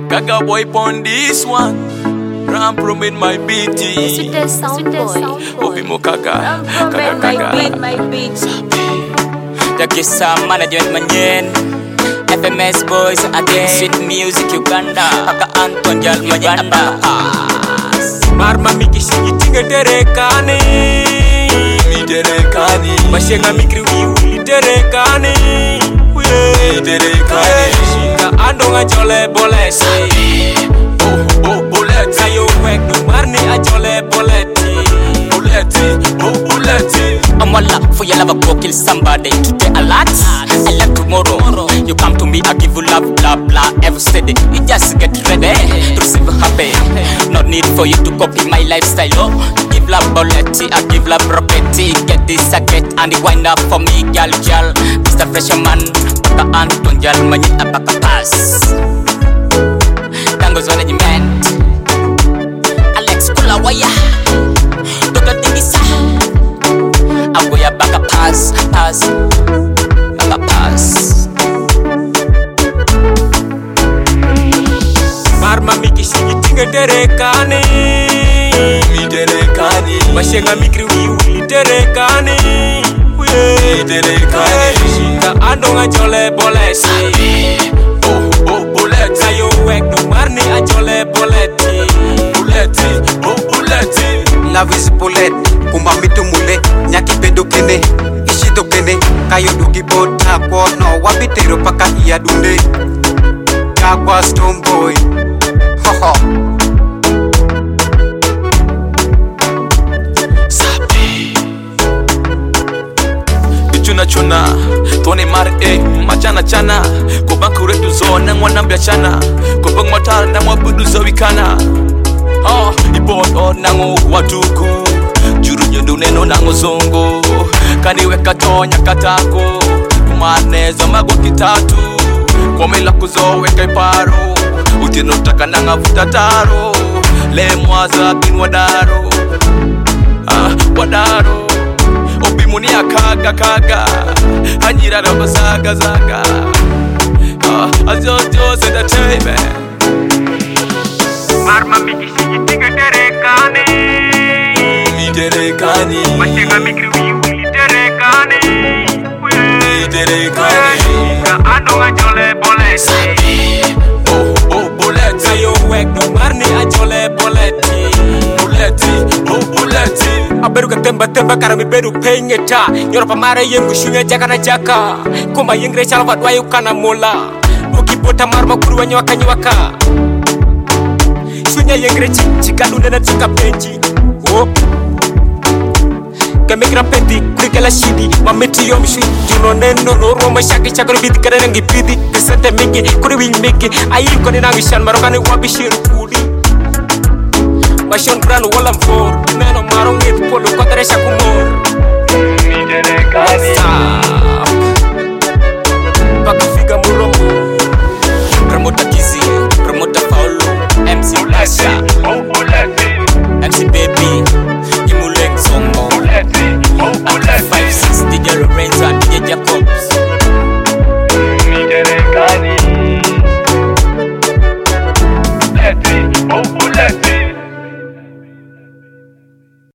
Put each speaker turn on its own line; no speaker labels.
Gaga boy pon this one. Ram from in my BT.
Sound boy.
Obi mo kaga.
My beat.
Dagi sa management manyen. FMS boys again. Sweet music Uganda. Paka Anton Jal Uganda.
Marma miki shingi tinga derekani. Mi derekani. Mashenga mikri wiwi derekani. We derekani. Shinga andonga jole bolesi. Oh boleti. Ayo wek du marni a jole boleti. Buleti.
I'm all up for your love, go kill somebody. Today a lot, I left tomorrow. You come to me, I give you love, blah blah. Every steady, you just get ready to receive happy. No need for you to copy my lifestyle. Oh, give love bullet, I give love property. Get this, I get and you wind up for me, gal. Mr. Fisherman, Paka Anton Jal, Manit, Paka Pass. Tango's management. Alex Kulawaya. I'm going back a pass. Back a pass.
Marma miki shingi tinga derekani. Mi derekani. Mashenga mikri wiwi derekani. We derekani. Shinga andonga jole bolesi. Oh boleti. Ayo wek du marni a jole boleti. Buleti.
Love is bullet, kumba mitu mule, nyaki pedo kene, ishito kene, kayo dugi bota kono, wabitero paka iya dunde, Jaguar Stone Boy, ho.
Sabi Chuna, Tony Mare, Machana, Kobanku retu zona, mwanambia chana, Kobang matar na mwabudu zawikana. Ipoto nango watuku Juru nyondo neno nango zongo Kaniweka tonya katako Kumanezo magwa kitatu Kwa mila kuzoweka iparo Utinotaka nanga vutataro Le mwaza bin wadaro Wadaro Obimuni ya kaga Hanyira rogo zaga Azojo entertainment
Marma miki shingi tinga derekani.
Mi derekani.
Mashenga mikri wiwi derekani.
Mi derekani.
Shinga andonga jole bolesi.
Oh boleti. Ayo wek du marni a jole boleti. Buleti. Aberuka temba karami beru pengeta. Yoropa mare yengu shunga jaka. Kumba yengre chalwa dwayu kana mola. Ukipota marma kuru wanyawaka. Sunya yengre chika dunena chika penji. Oh. Kamekra peti kurikela shidi. Mameti yomshi. Juno neno noro mashaki chakoro biti kada nangi pidi. Kisante miki kuri wing miki. Ayi kone nangi shan marokane wabishiru kudi. Mashon brand wala mfor. Neno marongit polo kotere shakumor.
Mi derekani.
Paka figa muromo.
Promoter Kizzy, Promoter Paulo, MC Lasha, MC Baby, Imuleng Songo, 5-6 DJ Lorenzo.